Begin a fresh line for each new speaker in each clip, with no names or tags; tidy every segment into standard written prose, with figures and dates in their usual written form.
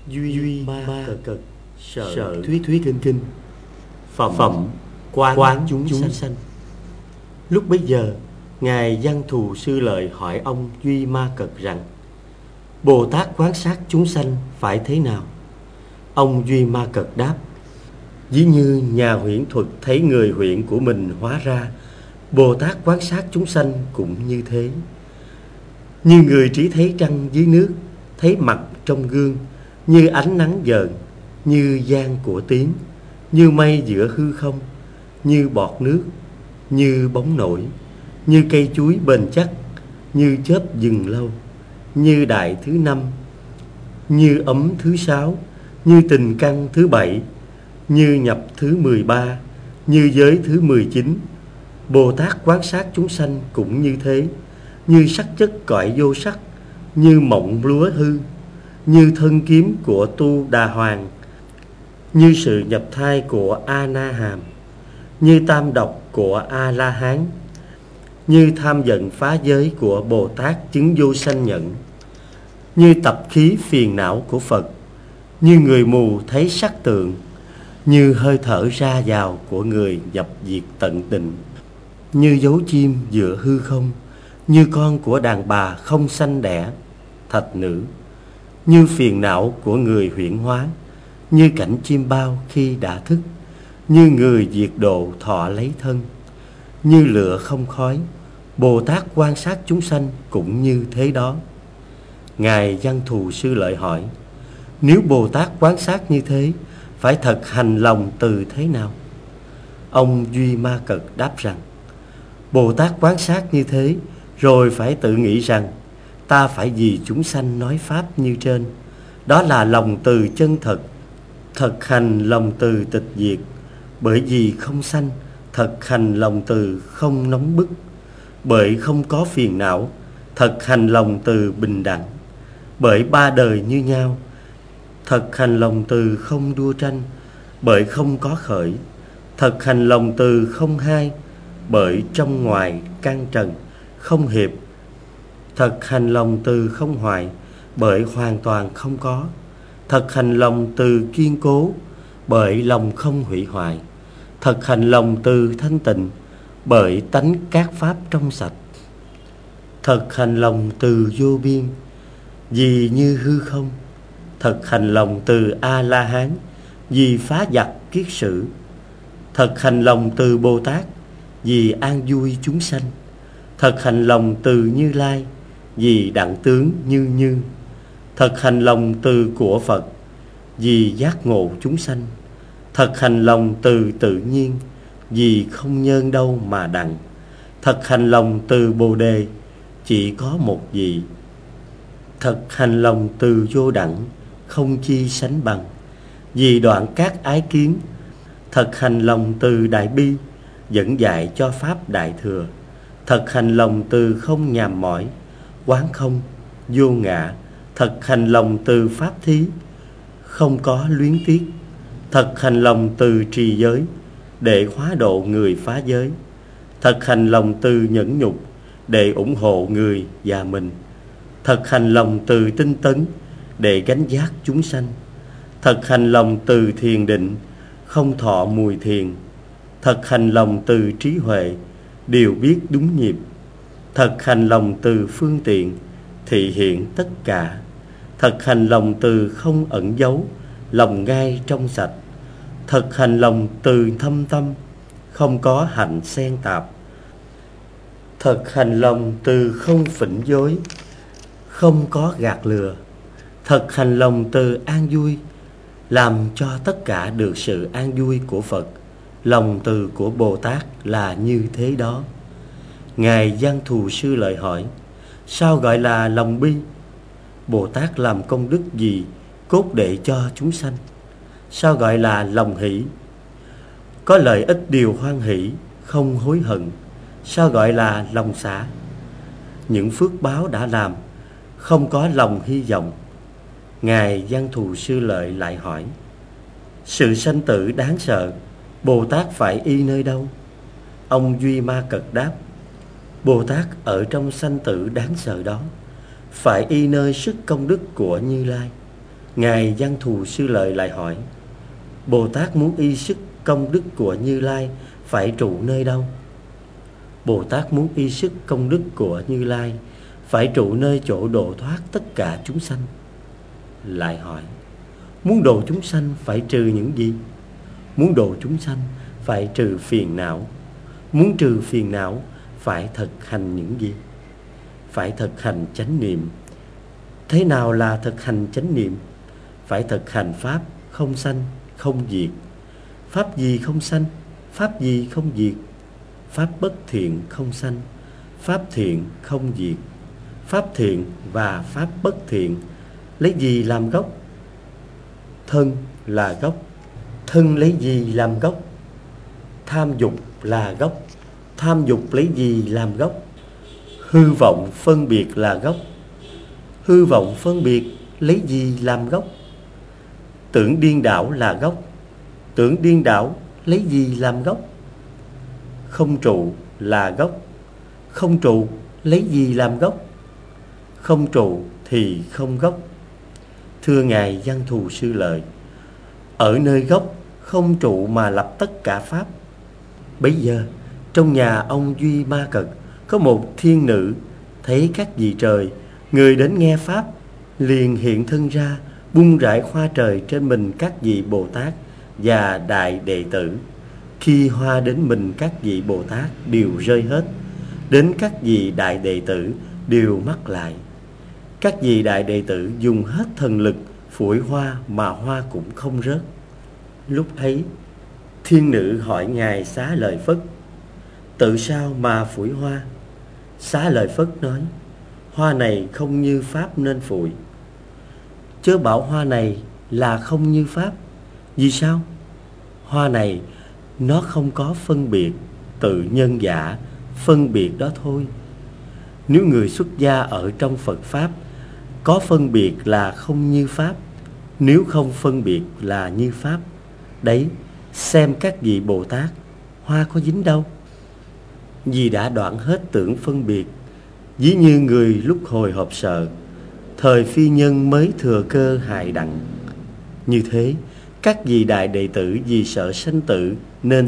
Duy ma cực sợ thúy kinh kinh. Phẩm quán chúng sanh. Lúc bấy giờ, Ngài Văn Thù Sư Lợi hỏi ông Duy Ma Cực rằng: Bồ Tát quan sát chúng sanh phải thế nào? Ông Duy Ma Cực đáp: Ví như nhà huyễn thuật thấy người huyễn của mình hóa ra, Bồ Tát quan sát chúng sanh cũng như thế. Như người chỉ thấy trăng dưới nước, thấy mặt trong gương, như ánh nắng vờn, như giang của tiếng, như mây giữa hư không, như bọt nước, như bóng nổi, như cây chuối bền chắc, như chớp dừng lâu, như đại thứ năm, như ấm thứ sáu, như tình căn thứ bảy, như nhập thứ 13, như giới thứ 19. Bồ Tát quan sát chúng sanh cũng như thế, như sắc chất cõi vô sắc, như mộng lúa hư, như thân kiếm của Tu Đà Hoàng, như sự nhập thai của A Na Hàm, như tam độc của A La Hán, như tham giận phá giới của Bồ Tát chứng vô sanh nhận, như tập khí phiền não của Phật, như người mù thấy sắc tượng, như hơi thở ra vào của người nhập diệt tận tình, như dấu chim giữa hư không, như con của đàn bà không sanh đẻ, thạch nữ, như phiền não của người huyễn hóa, như cảnh chim bao khi đã thức, như người diệt độ thọ lấy thân, như lửa không khói. Bồ Tát quan sát chúng sanh cũng như thế đó. Ngài Văn Thù Sư Lợi hỏi: Nếu Bồ Tát quan sát như thế, phải thật hành lòng từ thế nào? Ông Duy Ma Cực đáp rằng: Bồ Tát quan sát như thế, rồi phải tự nghĩ rằng ta phải vì chúng sanh nói pháp như trên. Đó là lòng từ chân thật, thực hành lòng từ tịch diệt. Bởi vì không sanh, thực hành lòng từ không nóng bức. Bởi không có phiền não, thực hành lòng từ bình đẳng. Bởi ba đời như nhau, thực hành lòng từ không đua tranh. Bởi không có khởi, thực hành lòng từ không hai. Bởi trong ngoài căn trần không hiệp, thực hành lòng từ không hoại. Bởi hoàn toàn không có, thực hành lòng từ kiên cố. Bởi lòng không hủy hoại, thực hành lòng từ thanh tịnh. Bởi tánh các pháp trong sạch, thực hành lòng từ vô biên, vì như hư không. Thực hành lòng từ A La Hán, vì phá giặc kiết sử. Thực hành lòng từ Bồ Tát, vì an vui chúng sanh. Thực hành lòng từ Như Lai, vì đặng tướng như như. Thực hành lòng từ của Phật, vì giác ngộ chúng sanh. Thực hành lòng từ tự nhiên, vì không nhân đâu mà đặng. Thực hành lòng từ Bồ Đề, chỉ có một vị. Thực hành lòng từ vô đẳng, không chi sánh bằng, vì đoạn các ái kiến. Thực hành lòng từ Đại Bi, dẫn dạy cho pháp Đại Thừa. Thực hành lòng từ không nhàm mỏi, quán không, vô ngã. Thực hành lòng từ pháp thí, không có luyến tiếc. Thực hành lòng từ trì giới, để hóa độ người phá giới. Thực hành lòng từ nhẫn nhục, để ủng hộ người và mình. Thực hành lòng từ tinh tấn, để gánh vác chúng sanh. Thực hành lòng từ thiền định, không thọ mùi thiền. Thực hành lòng từ trí huệ, đều biết đúng nhịp. Thực hành lòng từ phương tiện, thị hiện tất cả. Thực hành lòng từ không ẩn giấu, lòng ngay trong sạch. Thực hành lòng từ thâm tâm, không có hạnh xen tạp. Thực hành lòng từ không phỉnh dối, không có gạt lừa. Thực hành lòng từ an vui, làm cho tất cả được sự an vui của Phật. Lòng từ của Bồ Tát là như thế đó. Ngài Văn Thù Sư Lợi hỏi: Sao gọi là lòng bi? Bồ Tát làm công đức gì cốt để cho chúng sanh? Sao gọi là lòng hỷ? Có lợi ích điều hoan hỷ, không hối hận. Sao gọi là lòng xả? Những phước báo đã làm, không có lòng hy vọng. Ngài Văn Thù Sư Lợi lại hỏi: Sự sanh tử đáng sợ, Bồ Tát phải y nơi đâu? Ông Duy Ma Cực đáp: Bồ Tát ở trong sanh tử đáng sợ đó, phải y nơi sức công đức của Như Lai. Ngài Văn Thù Sư Lợi lại hỏi: Bồ Tát muốn y sức công đức của Như Lai phải trụ nơi đâu? Bồ Tát muốn y sức công đức của Như Lai phải trụ nơi chỗ độ thoát tất cả chúng sanh. Lại hỏi: Muốn độ chúng sanh phải trừ những gì? Muốn độ chúng sanh phải trừ phiền não. Muốn trừ phiền não phải thực hành những gì? Phải thực hành chánh niệm. Thế nào là thực hành chánh niệm? Phải thực hành pháp không sanh, không diệt. Pháp gì không sanh? Pháp gì không diệt? Pháp bất thiện không sanh, pháp thiện không diệt. Pháp thiện và pháp bất thiện lấy gì làm gốc? Thân là gốc. Thân lấy gì làm gốc? Tham dục là gốc. Tham dục lấy gì làm gốc? Hư vọng phân biệt là gốc. Hư vọng phân biệt lấy gì làm gốc? Tưởng điên đảo là gốc. Tưởng điên đảo lấy gì làm gốc? Không trụ là gốc. Không trụ lấy gì làm gốc? Không trụ thì không gốc. Thưa Ngài Văn Thù Sư Lợi, ở nơi gốc không trụ mà lập tất cả pháp. Bấy giờ trong nhà ông Duy Ma Cật có một thiên nữ thấy các vị trời, người đến nghe pháp, liền hiện thân ra, bung rải hoa trời trên mình các vị Bồ Tát và đại đệ tử. Khi hoa đến mình các vị Bồ Tát đều rơi hết, đến các vị đại đệ tử đều mắc lại. Các vị đại đệ tử dùng hết thần lực phủi hoa mà hoa cũng không rớt. Lúc ấy thiên nữ hỏi Ngài Xá Lợi Phất: Tự sao mà phủi hoa? Xá Lợi Phất nói: Hoa này không như pháp nên phủi. Chớ bảo hoa này là không như pháp. Vì sao? Hoa này nó không có phân biệt, tự nhân giả phân biệt đó thôi. Nếu người xuất gia ở trong Phật Pháp có phân biệt là không như pháp, nếu không phân biệt là như pháp. Đấy, xem các vị Bồ Tát, hoa có dính đâu. Vì đã đoạn hết tưởng phân biệt, ví như người lúc hồi hộp sợ, thời phi nhân mới thừa cơ hại đặng. Như thế, các vị đại đệ tử vì sợ sanh tử nên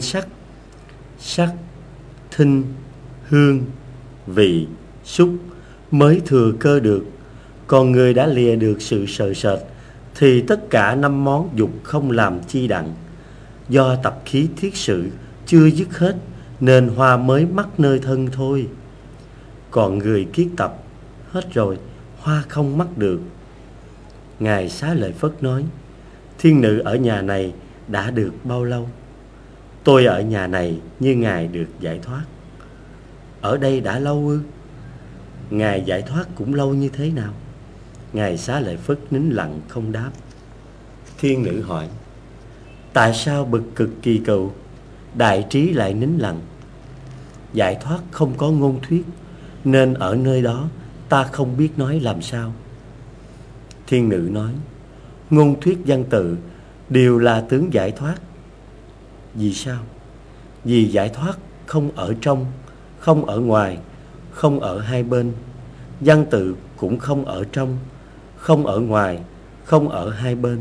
sắc, thinh, hương, vị, xúc mới thừa cơ được. Còn người đã lìa được sự sợ sệt thì tất cả 5 món dục không làm chi đặng. Do tập khí thiết sự chưa dứt hết nên hoa mới mắc nơi thân thôi. Còn người kiết tập hết rồi, hoa không mắc được. Ngài Xá Lợi Phất nói: Thiên nữ ở nhà này đã được bao lâu? Tôi ở nhà này như Ngài được giải thoát. Ở đây đã lâu ư? Ngài giải thoát cũng lâu như thế nào? Ngài Xá Lợi Phất nín lặng không đáp. Thiên nữ hỏi: Tại sao bực cực kỳ cựu, đại trí lại nín lặng? Giải thoát không có ngôn thuyết, nên ở nơi đó ta không biết nói làm sao. Thiên nữ nói: Ngôn thuyết văn tự đều là tướng giải thoát. Vì sao? Vì giải thoát không ở trong, không ở ngoài, không ở hai bên. Văn tự cũng không ở trong, không ở ngoài, không ở hai bên.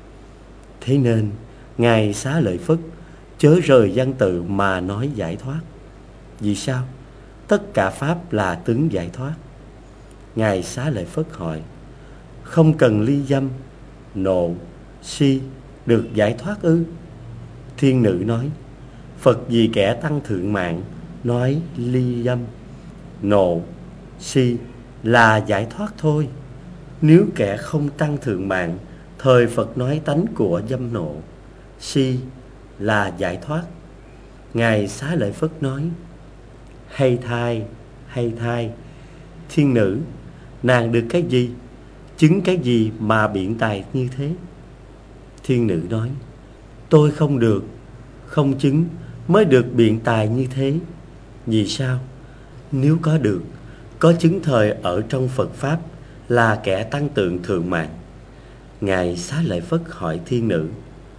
Thế nên Ngài Xá Lợi Phất chớ rời văn tự mà nói giải thoát. Vì sao? Tất cả pháp là tướng giải thoát. Ngài Xá Lợi Phất hỏi: Không cần ly dâm, nộ, si được giải thoát ư? Thiên nữ nói: Phật vì kẻ tăng thượng mạng nói ly dâm, nộ, si là giải thoát thôi. Nếu kẻ không tăng thượng mạng, thời Phật nói tánh của dâm nộ, si là giải thoát. Ngài Xá Lợi Phất nói: Hay thay, thiên nữ, nàng được cái gì, chứng cái gì mà biện tài như thế? Thiên nữ nói: Tôi không được, không chứng mới được biện tài như thế. Vì sao? Nếu có được, có chứng thời ở trong Phật Pháp là kẻ tăng tượng thượng mạng. Ngài Xá Lợi Phất hỏi thiên nữ: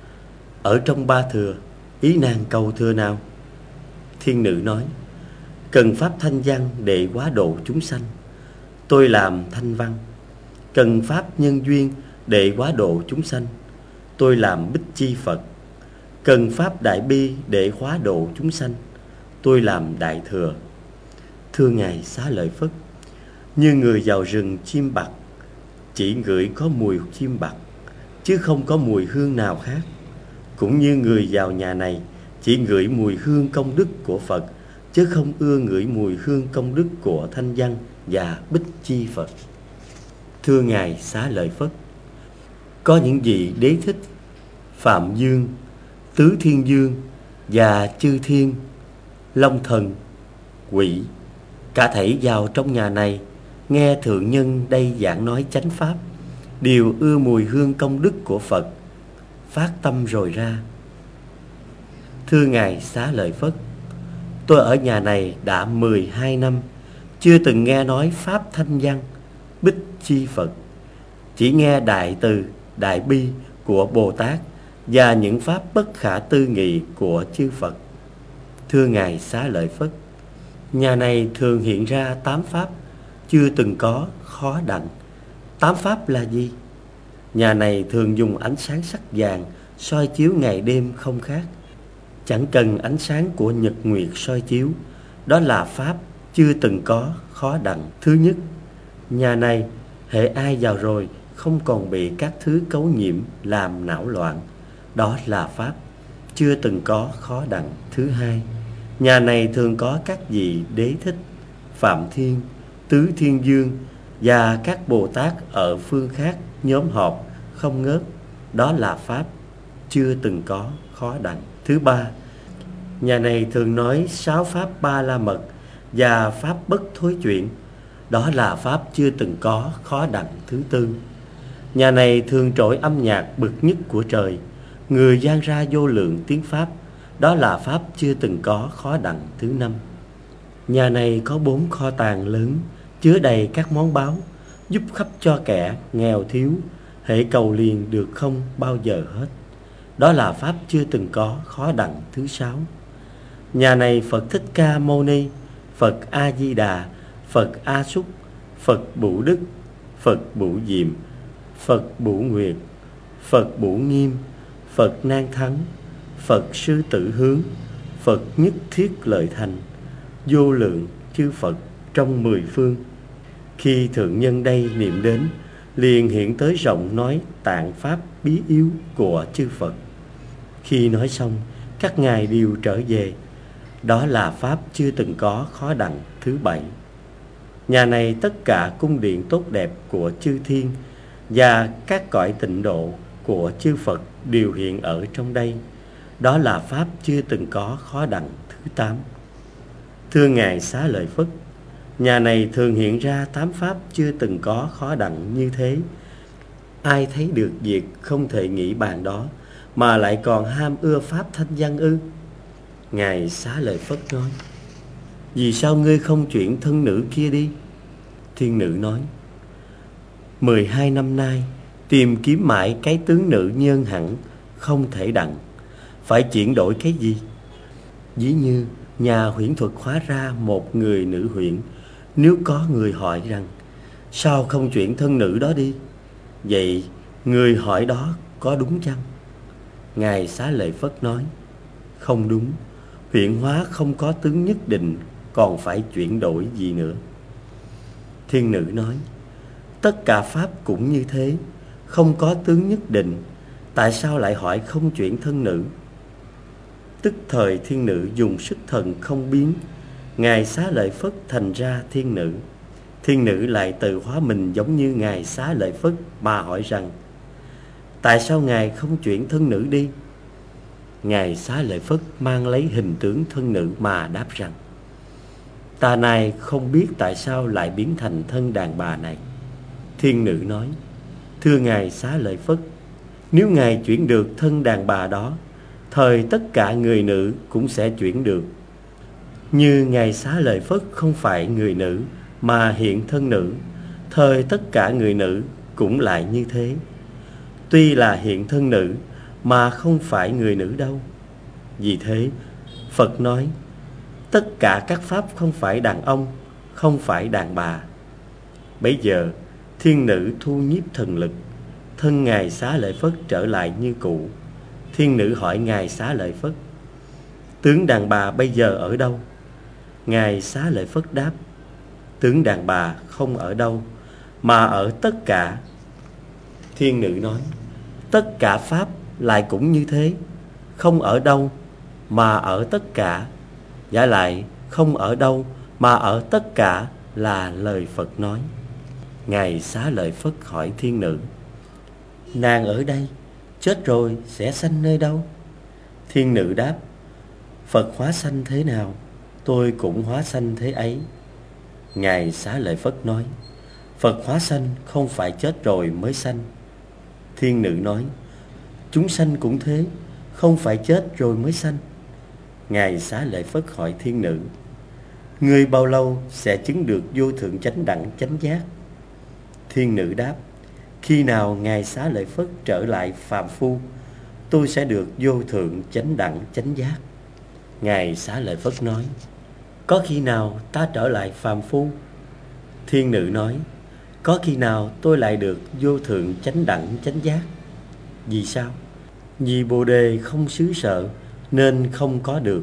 Ở trong ba thừa, ý nàng cầu thừa nào? Thiên nữ nói: Cần pháp thanh văn để hóa độ chúng sanh, tôi làm thanh văn. Cần pháp nhân duyên, để hóa độ chúng sanh. Tôi làm Bích Chi Phật. Cần pháp đại bi để hóa độ chúng sanh. Tôi làm Đại Thừa. Thưa Ngài Xá Lợi Phất, như người vào rừng chim bặt, chỉ ngửi có mùi chim bặt, chứ không có mùi hương nào khác. Cũng như người vào nhà này, chỉ ngửi mùi hương công đức của Phật, chứ không ưa ngửi mùi hương công đức của Thanh Văn và Bích Chi Phật. Thưa Ngài Xá Lợi Phất, có những vị đế thích, Phạm Dương, Tứ Thiên Dương và Chư Thiên, Long Thần, Quỷ, cả thảy vào trong nhà này, nghe thượng nhân đây giảng nói chánh pháp, đều ưa mùi hương công đức của Phật, phát tâm rồi ra. Thưa Ngài Xá Lợi Phất, tôi ở nhà này đã 12 năm, chưa từng nghe nói pháp Thanh Văn, Bích Chi Phật, chỉ nghe đại từ, đại bi của Bồ Tát và những pháp bất khả tư nghị của chư Phật. Thưa Ngài Xá Lợi Phất, nhà này thường hiện ra 8 pháp, chưa từng có, khó đặng. 8 pháp là gì? Nhà này thường dùng ánh sáng sắc vàng soi chiếu ngày đêm không khác, chẳng cần ánh sáng của nhật nguyệt soi chiếu. Đó là pháp chưa từng có, khó đặng. Thứ nhất, nhà này hễ ai vào rồi không còn bị các thứ cấu nhiễm làm não loạn. Đó là pháp chưa từng có, khó đặng. Thứ hai, nhà này thường có các vị đế thích, Phạm Thiên, Tứ Thiên Dương và các Bồ Tát ở phương khác nhóm họp không ngớt. Đó là pháp chưa từng có, khó đặng. Thứ ba, nhà này thường nói 6 pháp Ba La Mật và pháp bất thối chuyển. Đó là pháp chưa từng có, khó đặng. Thứ tư, nhà này thường trỗi âm nhạc bậc nhất của trời, người gian ra vô lượng tiếng pháp. Đó là pháp chưa từng có, khó đặng. Thứ năm, nhà này có 4 kho tàng lớn, chứa đầy các món báu, giúp khắp cho kẻ nghèo thiếu, hễ cầu liền được không bao giờ hết. Đó là pháp chưa từng có, khó đặng. Thứ sáu, nhà này Phật Thích Ca Mâu Ni, Phật A Di Đà, Phật A Súc, Phật Bủ Đức, Phật Bủ Diệm, Phật Bủ Nguyệt, Phật Bủ Nghiêm, Phật Nan Thắng, Phật Sư Tử Hướng, Phật Nhất Thiết Lợi Thành, vô lượng chư Phật trong 10 phương. Khi thượng nhân đây niệm đến, liền hiện tới rộng nói tạng pháp bí yếu của chư Phật. Khi nói xong, các ngài đều trở về. Đó là pháp chưa từng có, khó đặng. Thứ bảy, nhà này tất cả cung điện tốt đẹp của chư thiên và các cõi tịnh độ của chư Phật đều hiện ở trong đây. Đó là pháp chưa từng có, khó đặng. Thứ tám, thưa Ngài Xá Lợi Phất, nhà này thường hiện ra 8 pháp chưa từng có, khó đặng như thế. Ai thấy được việc không thể nghĩ bàn đó, mà lại còn ham ưa pháp Thanh Văn ư? Ngài Xá Lợi Phất nói, vì sao ngươi không chuyển thân nữ kia đi? Thiên nữ nói, 12 năm nay tìm kiếm mãi cái tướng nữ nhân hẳn, không thể đặng. Phải chuyển đổi cái gì? Ví như nhà huyễn thuật hóa ra một người nữ huyễn. Nếu có người hỏi rằng, sao không chuyển thân nữ đó đi? Vậy người hỏi đó có đúng chăng? Ngài Xá Lợi Phất nói, không đúng. Huyễn hóa không có tướng nhất định, còn phải chuyển đổi gì nữa? Thiên nữ nói, tất cả pháp cũng như thế, không có tướng nhất định, tại sao lại hỏi không chuyển thân nữ? Tức thời thiên nữ dùng sức thần không biến, Ngài Xá Lợi Phất thành ra thiên nữ. Thiên nữ lại tự hóa mình giống như Ngài Xá Lợi Phất mà hỏi rằng, tại sao Ngài không chuyển thân nữ đi? Ngài Xá Lợi Phất mang lấy hình tướng thân nữ mà đáp rằng, ta này không biết tại sao lại biến thành thân đàn bà này. Thiên nữ nói, thưa Ngài Xá Lợi Phất, nếu Ngài chuyển được thân đàn bà đó, thời tất cả người nữ cũng sẽ chuyển được. Như Ngài Xá Lợi Phất không phải người nữ mà hiện thân nữ, thời tất cả người nữ cũng lại như thế. Tuy là hiện thân nữ mà không phải người nữ đâu. Vì thế Phật nói, tất cả các pháp không phải đàn ông, không phải đàn bà. Bấy giờ thiên nữ thu nhiếp thần lực, thân Ngài Xá Lợi Phất trở lại như cũ. Thiên nữ hỏi Ngài Xá Lợi Phất: tướng đàn bà bây giờ ở đâu? Ngài Xá Lợi Phất đáp: tướng đàn bà không ở đâu, mà ở tất cả. Thiên nữ nói: tất cả pháp lại cũng như thế, không ở đâu mà ở tất cả. Giả lại không ở đâu mà ở tất cả là lời Phật nói. Ngài Xá Lợi Phất hỏi thiên nữ: nàng ở đây chết rồi sẽ sanh nơi đâu? Thiên nữ đáp: Phật hóa sanh thế nào, tôi cũng hóa sanh thế ấy. Ngài Xá Lợi Phất nói: Phật hóa sanh không phải chết rồi mới sanh. Thiên nữ nói: chúng sanh cũng thế, không phải chết rồi mới sanh. Ngài Xá Lợi Phất hỏi thiên nữ: ngươi bao lâu sẽ chứng được vô thượng chánh đẳng chánh giác? Thiên nữ đáp: khi nào Ngài Xá Lợi Phất trở lại phàm phu, tôi sẽ được vô thượng chánh đẳng chánh giác. Ngài Xá Lợi Phất nói: có khi nào ta trở lại phàm phu? Thiên nữ nói: có khi nào tôi lại được vô thượng chánh đẳng chánh giác? Vì sao? Vì Bồ Đề không xứ sợ nên không có được.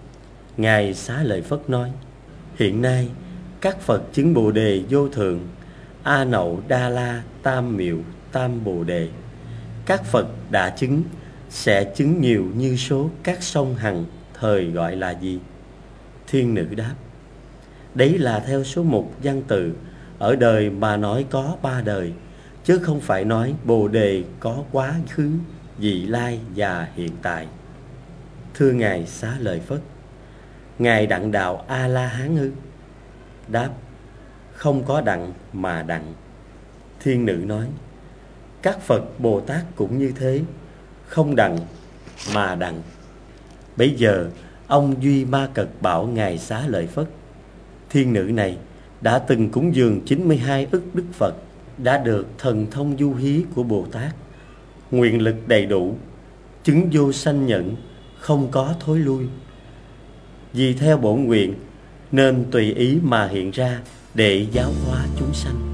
Ngài Xá Lợi Phất nói: hiện nay các Phật chứng Bồ Đề vô thượng, A Nậu Đa La Tam Miệu Tam Bồ Đề. Các Phật đã chứng sẽ chứng nhiều như số các sông Hằng, thời gọi là gì? Thiên nữ đáp: đấy là theo số mục văn từ, ở đời mà nói có 3 đời, chứ không phải nói Bồ Đề có quá khứ, vị lai và hiện tại. Thưa Ngài Xá Lợi Phất, Ngài đặng đạo A-la-hán ư? Đáp: không có đặng mà đặng. Thiên nữ nói: các Phật Bồ Tát cũng như thế, không đặng mà đặng. Bấy giờ ông Duy Ma Cật bảo Ngài Xá Lợi Phất: thiên nữ này đã từng cúng dường 92 ức Đức Phật, đã được thần thông du hí của Bồ Tát, nguyện lực đầy đủ, chứng vô sanh nhẫn, không có thối lui. Vì theo bổn nguyện nên tùy ý mà hiện ra để giáo hóa chúng sanh.